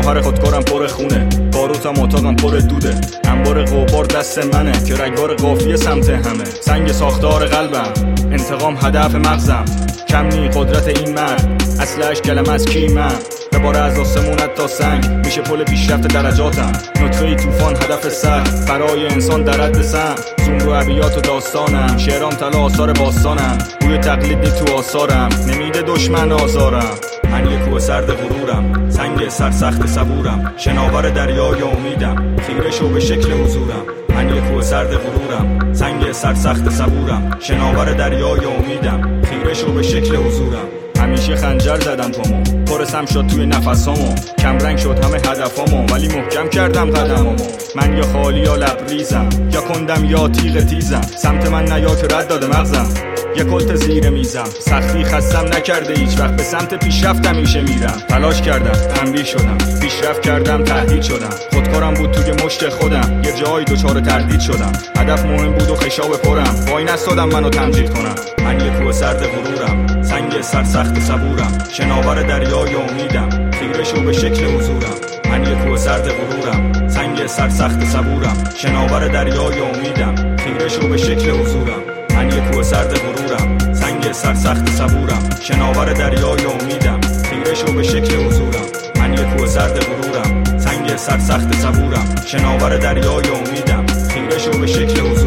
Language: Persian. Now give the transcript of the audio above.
گوهر خودکارم پر خونه، باروتم اتاقم پر دوده، انبار غبار دست منه که رگبار قافیه سمت همه. سنگ ساختار قلبم، انتقام هدف مغزم، کم نی قدرت این مرد، اصلش کلمه از کیمم. بباره از آسمونت تا سنگ، میشه پل پیشرفت درجاتم، نطفه طوفان هدف سر، برای انسان در حد سم. زوم رو ابیات و داستانم، شعرام طلا آثار باستانم، بوی تقلید نی تو آثارم، نمیده دشمن آزارم. من یه کوه سرد غرورم، سنگ سرسخت صبورم، شناور دریای امیدم، خیره شو به شکل حضورم. من یه کوه سرد غرورم، سنگ سرسخت صبورم، شناور دریای امیدم، خیره شو به شکل حضورم. همیشه خنجر زدم پامو، پرسم شد توی نفسامو، کم رنگ شد همه هدفامو، ولی محکم کردم قدمامو. من یا خالی یا لبریزم، یا کندم یا تیغ تیزم، سمت من نیا که رد داده مغزم، یه کلت زیر میزم. سختی خستم نکرده هیچ وقت، به سمت پیشرفت همیشه میرم. تلاش کردم، تنبیه شدم، پیشرفت کردم، تهدید شدم، خودکارم بود توی مشت خودم، یه جایی دچار تردید شدم. هدف مهم بود و خشاب پرم، وای نستادم منو تمجید کنم. من یه کوه سرد غرورم، سنگ سرسخت صبورم، شناور دریای امیدم، خیره شو به شکل حضورم. من یه کوه سرد غرورم، سنگ سرسخت صبورم، شناور دریای امیدم، خیره شو به شکل حضورم. من یه کوه سرد غرورم، سنگ سرسخت صبورم، شناور دریای امیدم، خیره شو به شکل حضورم. من یه کوه سرد غرورم، سنگ سرسخت صبورم، شناور دریای امیدم، خیره شو به شکل حضورم.